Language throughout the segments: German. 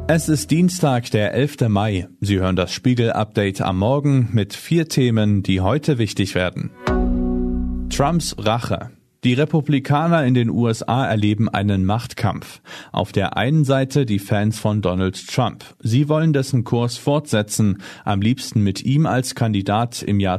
Es ist Dienstag, der 11. Mai. Sie hören das Spiegel-Update am Morgen mit 4 Themen, die heute wichtig werden. Trumps Rache. Die Republikaner in den USA erleben einen Machtkampf. Auf der einen Seite die Fans von Donald Trump. Sie wollen dessen Kurs fortsetzen, am liebsten mit ihm als Kandidat im Jahr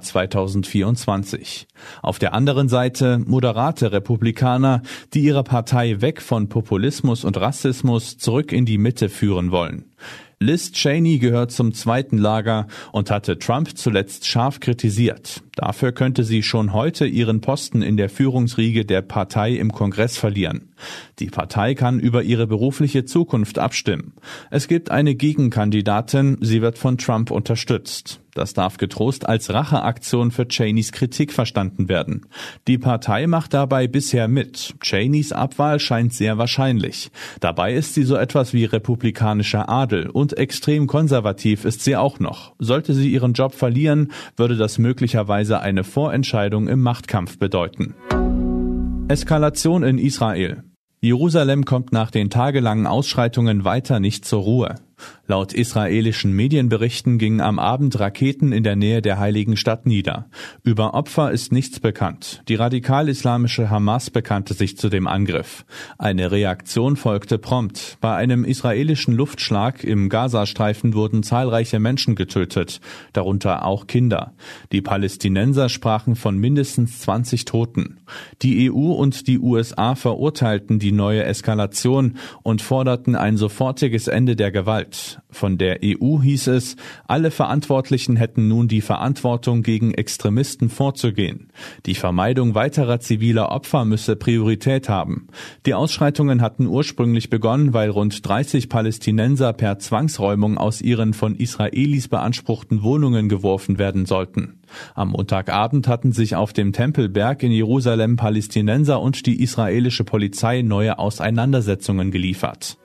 2024. Auf der anderen Seite moderate Republikaner, die ihre Partei weg von Populismus und Rassismus zurück in die Mitte führen wollen. Liz Cheney gehört zum zweiten Lager und hatte Trump zuletzt scharf kritisiert. Dafür könnte sie schon heute ihren Posten in der Führungsriege der Partei im Kongress verlieren. Die Partei kann über ihre berufliche Zukunft abstimmen. Es gibt eine Gegenkandidatin, sie wird von Trump unterstützt. Das darf getrost als Racheaktion für Cheneys Kritik verstanden werden. Die Partei macht dabei bisher mit. Cheneys Abwahl scheint sehr wahrscheinlich. Dabei ist sie so etwas wie republikanischer Adel und extrem konservativ ist sie auch noch. Sollte sie ihren Job verlieren, würde das möglicherweise eine Vorentscheidung im Machtkampf bedeuten. Eskalation in Israel. Jerusalem kommt nach den tagelangen Ausschreitungen weiter nicht zur Ruhe. Laut israelischen Medienberichten gingen am Abend Raketen in der Nähe der heiligen Stadt nieder. Über Opfer ist nichts bekannt. Die radikal-islamische Hamas bekannte sich zu dem Angriff. Eine Reaktion folgte prompt. Bei einem israelischen Luftschlag im Gazastreifen wurden zahlreiche Menschen getötet, darunter auch Kinder. Die Palästinenser sprachen von mindestens 20 Toten. Die EU und die USA verurteilten die neue Eskalation und forderten ein sofortiges Ende der Gewalt. Von der EU hieß es, alle Verantwortlichen hätten nun die Verantwortung, gegen Extremisten vorzugehen. Die Vermeidung weiterer ziviler Opfer müsse Priorität haben. Die Ausschreitungen hatten ursprünglich begonnen, weil rund 30 Palästinenser per Zwangsräumung aus ihren von Israelis beanspruchten Wohnungen geworfen werden sollten. Am Montagabend hatten sich auf dem Tempelberg in Jerusalem Palästinenser und die israelische Polizei neue Auseinandersetzungen geliefert.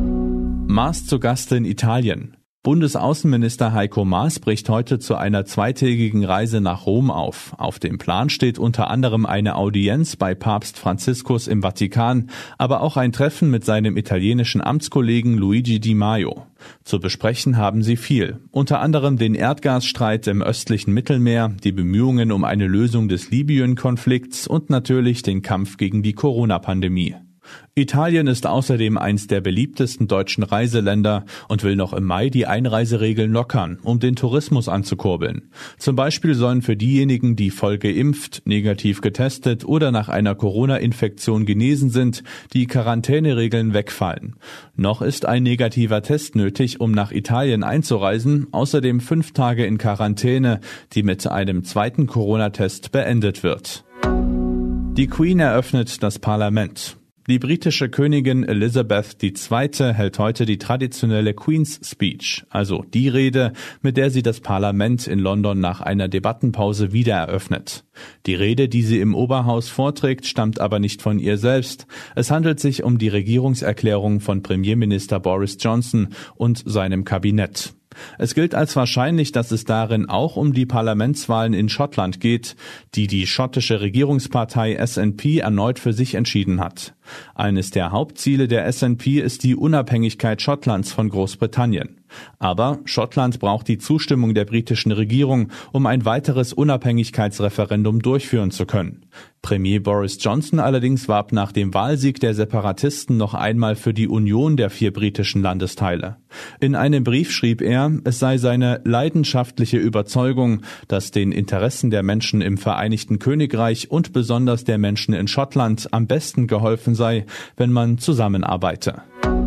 Maas zu Gast in Italien. Bundesaußenminister Heiko Maas bricht heute zu einer zweitägigen Reise nach Rom auf. Auf dem Plan steht unter anderem eine Audienz bei Papst Franziskus im Vatikan, aber auch ein Treffen mit seinem italienischen Amtskollegen Luigi Di Maio. Zu besprechen haben sie viel, unter anderem den Erdgasstreit im östlichen Mittelmeer, die Bemühungen um eine Lösung des Libyen-Konflikts und natürlich den Kampf gegen die Corona-Pandemie. Italien ist außerdem eins der beliebtesten deutschen Reiseländer und will noch im Mai die Einreiseregeln lockern, um den Tourismus anzukurbeln. Zum Beispiel sollen für diejenigen, die voll geimpft, negativ getestet oder nach einer Corona-Infektion genesen sind, die Quarantäneregeln wegfallen. Noch ist ein negativer Test nötig, um nach Italien einzureisen, außerdem 5 Tage in Quarantäne, die mit einem zweiten Corona-Test beendet wird. Die Queen eröffnet das Parlament. Die britische Königin Elizabeth II. Hält heute die traditionelle Queen's Speech, also die Rede, mit der sie das Parlament in London nach einer Debattenpause wieder eröffnet. Die Rede, die sie im Oberhaus vorträgt, stammt aber nicht von ihr selbst. Es handelt sich um die Regierungserklärung von Premierminister Boris Johnson und seinem Kabinett. Es gilt als wahrscheinlich, dass es darin auch um die Parlamentswahlen in Schottland geht, die schottische Regierungspartei SNP erneut für sich entschieden hat. Eines der Hauptziele der SNP ist die Unabhängigkeit Schottlands von Großbritannien. Aber Schottland braucht die Zustimmung der britischen Regierung, um ein weiteres Unabhängigkeitsreferendum durchführen zu können. Premier Boris Johnson allerdings warb nach dem Wahlsieg der Separatisten noch einmal für die Union der 4 britischen Landesteile. In einem Brief schrieb er, es sei seine leidenschaftliche Überzeugung, dass den Interessen der Menschen im Vereinigten Königreich und besonders der Menschen in Schottland am besten geholfen sei, wenn man zusammenarbeite.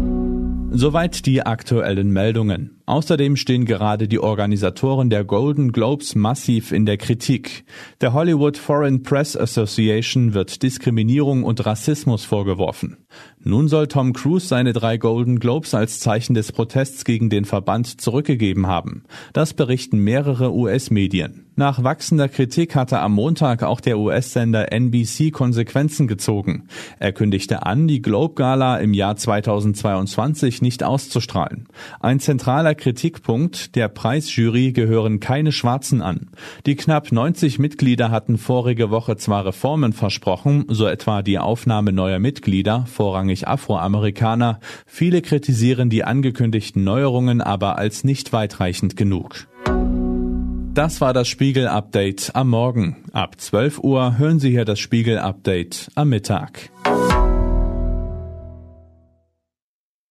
Soweit die aktuellen Meldungen. Außerdem stehen gerade die Organisatoren der Golden Globes massiv in der Kritik. Der Hollywood Foreign Press Association wird Diskriminierung und Rassismus vorgeworfen. Nun soll Tom Cruise seine 3 Golden Globes als Zeichen des Protests gegen den Verband zurückgegeben haben. Das berichten mehrere US-Medien. Nach wachsender Kritik hatte am Montag auch der US-Sender NBC Konsequenzen gezogen. Er kündigte an, die Globe Gala im Jahr 2022 nicht auszustrahlen. Ein zentraler Kritikpunkt, der Preisjury gehören keine Schwarzen an. Die knapp 90 Mitglieder hatten vorige Woche zwar Reformen versprochen, so etwa die Aufnahme neuer Mitglieder, vorrangig Afroamerikaner. Viele kritisieren die angekündigten Neuerungen aber als nicht weitreichend genug. Das war das Spiegel-Update am Morgen. Ab 12 Uhr hören Sie hier das Spiegel-Update am Mittag.